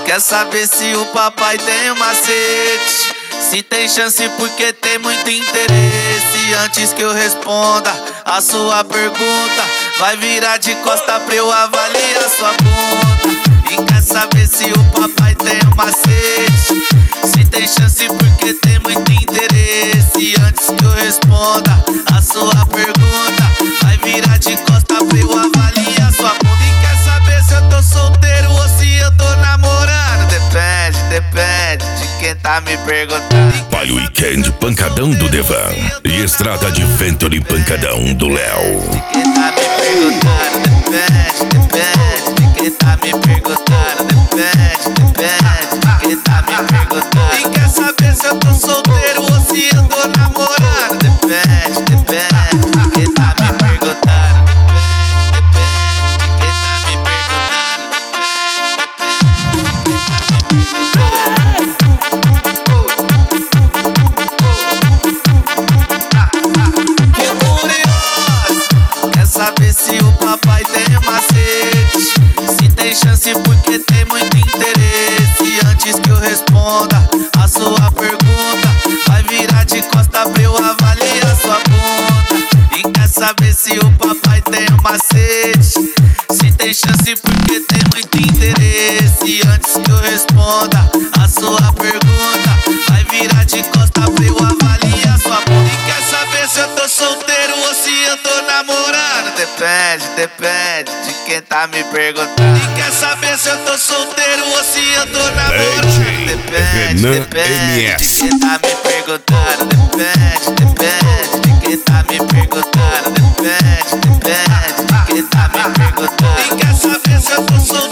Quer saber se o papai tem um macete? Se tem chance porque tem muito interesse. Antes que eu responda a sua pergunta, vai virar de costa pra eu avaliar sua bunda. E quer saber se o papai tem um macete? Se tem chance porque tem muito interesse. Antes que eu responda a sua pergunta, vai virar de costa pra eu avaliar sua bunda. E quer saber se eu tô solteiro ou se eu tô namorando? Depende de quem tá me perguntando. Palio Weekend Pancadão do Devan e Estrada de Venture Pancadão do Léo. De quem tá me perguntando? Depende de quem tá me perguntando. Depende de quem tá me perguntando. E quer saber se eu tô solteiro ou se eu tô namorando? Depende de quem tá me perguntando. Saber se o papai tem um macete? Se tem chance porque tem muito interesse. Antes que eu responda a sua pergunta, vai virar de costa pra eu avaliar sua bunda. E quer saber se o papai tem um macete? Se tem chance porque tem muito interesse. Antes que eu responda a sua pergunta, vai virar de costa pra eu avaliar sua bunda. E quer saber se eu tô solteiro ou se eu tô namorando? Depende de quem tá me perguntando. E quer saber se eu tô solteiro ou se eu tô namorando? Depende de quem tá me perguntando. Depende de quem tá me perguntando. Depende de quem tá me perguntando. E quer saber se eu tô solteiro